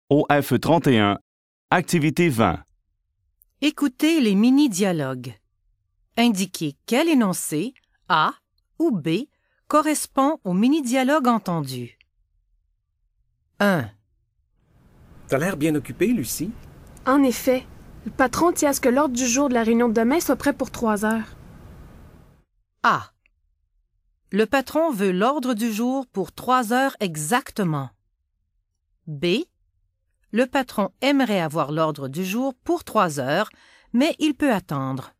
OF 31, Activité 20. Écoutez les mini-dialogues. Indiquez quel énoncé, A ou B, correspond au mini-dialogue entendu. 1. T'as l'air bien occupée, Lucie. En effet, le patron tient à ce que l'ordre du jour de la réunion de demain soit prêt pour 3 heures. A. Le patron veut l'ordre du jour pour 3 heures exactement. B. Le patron aimerait avoir l'ordre du jour pour 3 heures, mais il peut attendre.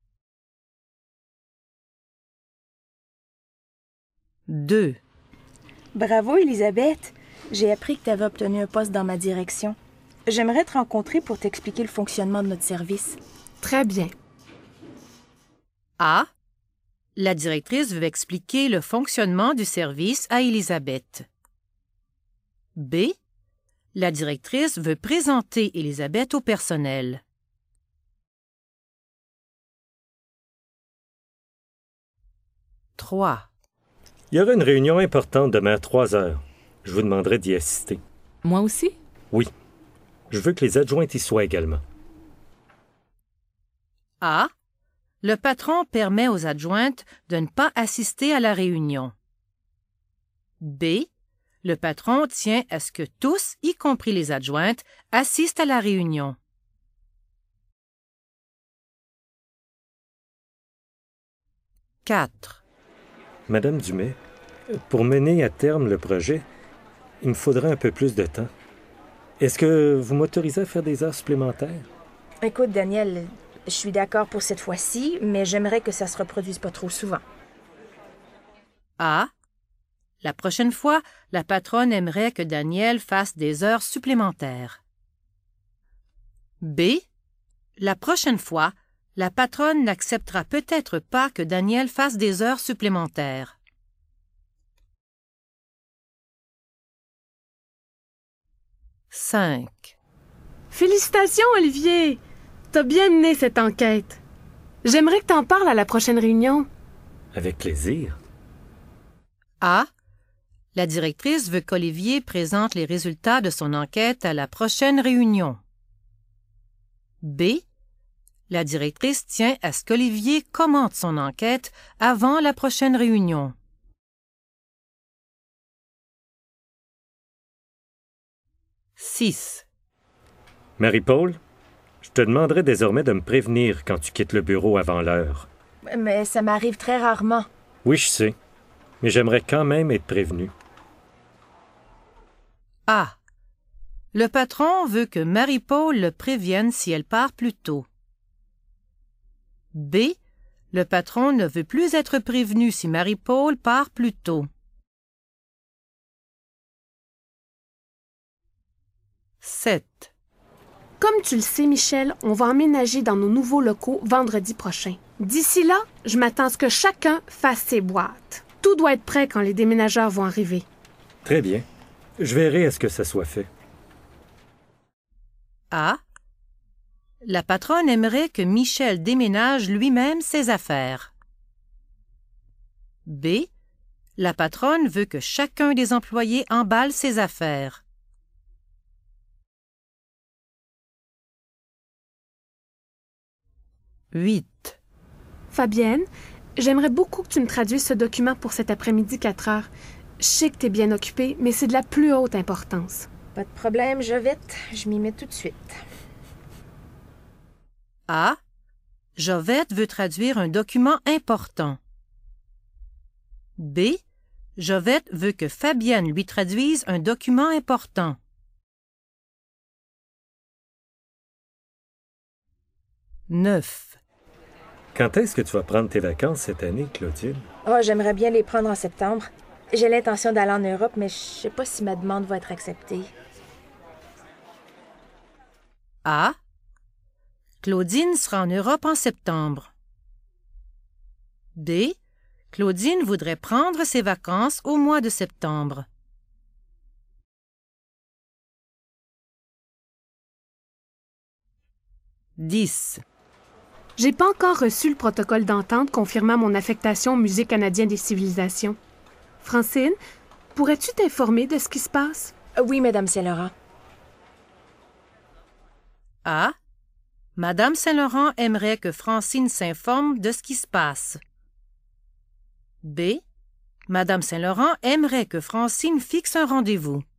2. Bravo, Elisabeth. J'ai appris que tu avais obtenu un poste dans ma direction. J'aimerais te rencontrer pour t'expliquer le fonctionnement de notre service. Très bien. A. La directrice veut expliquer le fonctionnement du service à Elisabeth. B. La directrice veut présenter Elisabeth au personnel. 3. Il y aura une réunion importante demain à 3 heures. Je vous demanderai d'y assister. Moi aussi? Oui. Je veux que les adjointes y soient également. A. Le patron permet aux adjointes de ne pas assister à la réunion. B. Le patron tient à ce que tous, y compris les adjointes, assistent à la réunion. 4. Madame Dumais, pour mener à terme le projet, il me faudrait un peu plus de temps. Est-ce que vous m'autorisez à faire des heures supplémentaires? Écoute, Daniel, je suis d'accord pour cette fois-ci, mais j'aimerais que ça se reproduise pas trop souvent. A. La prochaine fois, la patronne aimerait que Daniel fasse des heures supplémentaires. B. La prochaine fois, la patronne n'acceptera peut-être pas que Daniel fasse des heures supplémentaires. 5. Félicitations, Olivier! T'as bien mené cette enquête. J'aimerais que t'en parles à la prochaine réunion. Avec plaisir. A. La directrice veut qu'Olivier présente les résultats de son enquête à la prochaine réunion. B. La directrice tient à ce qu'Olivier commente son enquête avant la prochaine réunion. 6. Marie-Paul, je te demanderai désormais de me prévenir quand tu quittes le bureau avant l'heure. Mais ça m'arrive très rarement. Oui, je sais, mais j'aimerais quand même être prévenu. A. Le patron veut que Marie-Paul le prévienne si elle part plus tôt. B. Le patron ne veut plus être prévenu si Marie-Paul part plus tôt. 7. Comme tu le sais, Michel, on va emménager dans nos nouveaux locaux vendredi prochain. D'ici là, je m'attends à ce que chacun fasse ses boîtes. Tout doit être prêt quand les déménageurs vont arriver. Très bien. Je verrai à ce que ça soit fait. A. La patronne aimerait que Michel déménage lui-même ses affaires. B. La patronne veut que chacun des employés emballe ses affaires. 8. Fabienne, j'aimerais beaucoup que tu me traduises ce document pour cet après-midi 4 heures. Je sais que t'es bien occupée, mais c'est de la plus haute importance. Pas de problème, Jovette. Je m'y mets tout de suite. A. Jovette veut traduire un document important. B. Jovette veut que Fabienne lui traduise un document important. 9. Quand est-ce que tu vas prendre tes vacances cette année, Clotilde? Oh, j'aimerais bien les prendre en septembre. J'ai l'intention d'aller en Europe, mais je sais pas si ma demande va être acceptée. A. Claudine sera en Europe en septembre. B. Claudine voudrait prendre ses vacances au mois de septembre. 10. J'ai pas encore reçu le protocole d'entente confirmant mon affectation au Musée canadien des civilisations. Francine, pourrais-tu t'informer de ce qui se passe? Oui, Madame Saint-Laurent. A. Madame Saint-Laurent aimerait que Francine s'informe de ce qui se passe. B. Madame Saint-Laurent aimerait que Francine fixe un rendez-vous.